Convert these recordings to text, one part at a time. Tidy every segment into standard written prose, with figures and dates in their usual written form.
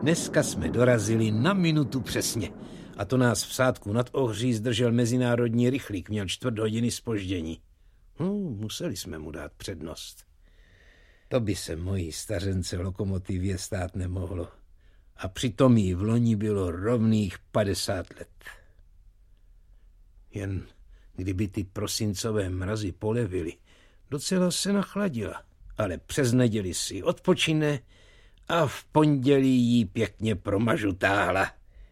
Dneska jsme dorazili na minutu přesně. A to nás v Sádku nad Ohří zdržel mezinárodní rychlík, měl 4 hodiny zpoždění. Museli jsme mu dát přednost. To by se mojí stařence lokomotivě stát nemohlo. A přitom jí v loni bylo rovných 50 let. Jen kdyby ty prosincové mrazy polevily, docela se nachladila, ale přes neděli si odpočine a v pondělí jí pěkně promažutáhla.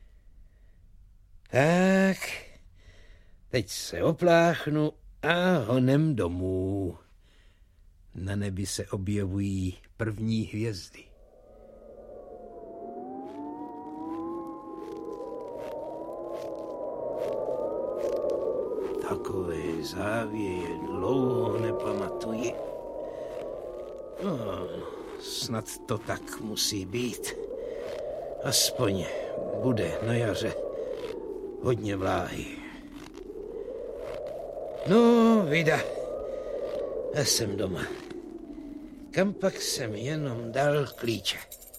Tak, teď se opláchnu a honem domů. Na nebi se objevují první hvězdy. Takové závěje dlouho nepamatuji. Snad to tak musí být. Aspoň bude na jaře hodně vláhy. No, vida. A jsem doma. Kam pak jsem jenom dal klíče?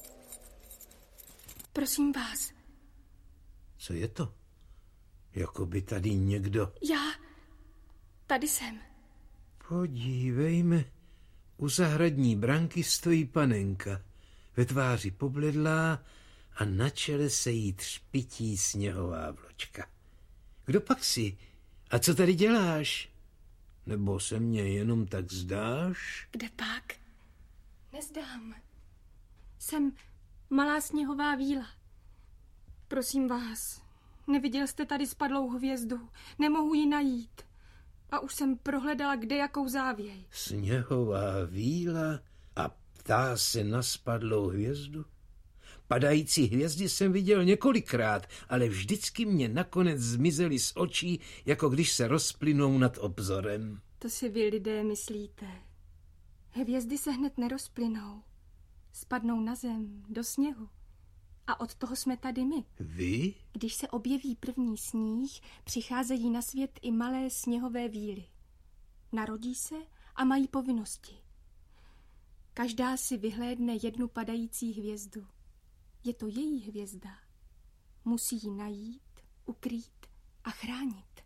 Prosím vás. Co je to? Jako by tady někdo... Tady jsem. Podívejme. U zahradní branky stojí panenka. Ve tváři pobledlá a na čele se jí třpití sněhová vločka. Kdo pak jsi? A co tady děláš? Nebo se mně jenom tak zdáš? Kde pak? Nezdám. Jsem malá sněhová víla. Prosím vás, neviděl jste tady spadlou hvězdu. Nemohu ji najít. A už jsem prohledala kde jakou závěj. Sněhová víla a ptá se na spadlou hvězdu? Padající hvězdy jsem viděl několikrát, ale vždycky mě nakonec zmizely z očí, jako když se rozplynou nad obzorem. To si vy lidé myslíte. Hvězdy se hned nerozplynou. Spadnou na zem, do sněhu. A od toho jsme tady my. Vy? Když se objeví první sníh, přicházejí na svět i malé sněhové víly. Narodí se a mají povinnosti. Každá si vyhlédne jednu padající hvězdu. Je to její hvězda. Musí ji najít, ukrýt a chránit.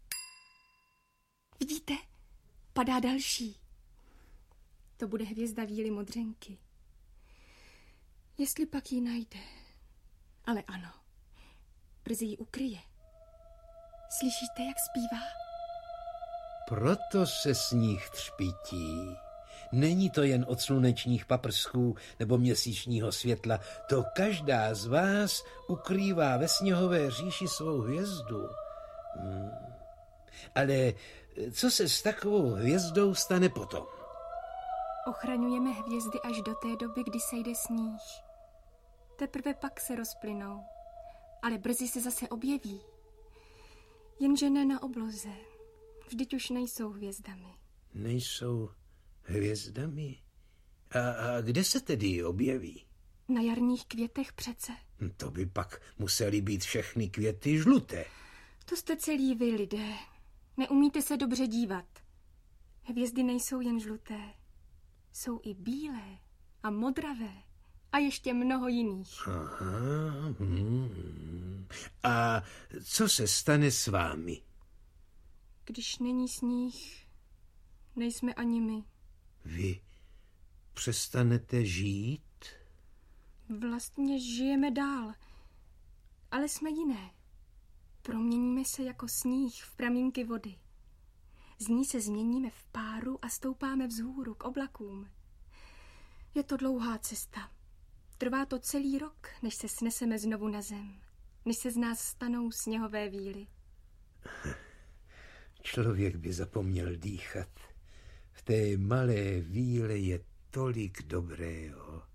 Vidíte? Padá další. To bude hvězda víly modřenky. Jestli pak ji najde. Ale ano, brzy ji ukryje. Slyšíte, jak zpívá? Proto se sníh třpití. Není to jen od slunečních paprsků nebo měsíčního světla. To každá z vás ukrývá ve sněhové říši svou hvězdu. Ale co se s takovou hvězdou stane potom? Ochraňujeme hvězdy až do té doby, kdy sejde sníh. Teprve pak se rozplynou, ale brzy se zase objeví. Jenže ne na obloze. Vždyť už nejsou hvězdami. Nejsou hvězdami? A kde se tedy objeví? Na jarních květech přece. To by pak musely být všechny květy žluté. To jste celí vy, lidé. Neumíte se dobře dívat. Hvězdy nejsou jen žluté. Jsou i bílé a modravé a ještě mnoho jiných. Aha. A co se stane s vámi? Když není sníh, nejsme ani my. Vy přestanete žít? Vlastně žijeme dál, ale jsme jiné. Proměníme se jako sníh v pramínky vody. Z ní se změníme v páru a stoupáme vzhůru k oblakům. Je to dlouhá cesta. Trvá to celý rok, než se sneseme znovu na zem. Než se z nás stanou sněhové víly. Člověk by zapomněl dýchat. V té malé víle je tolik dobrého.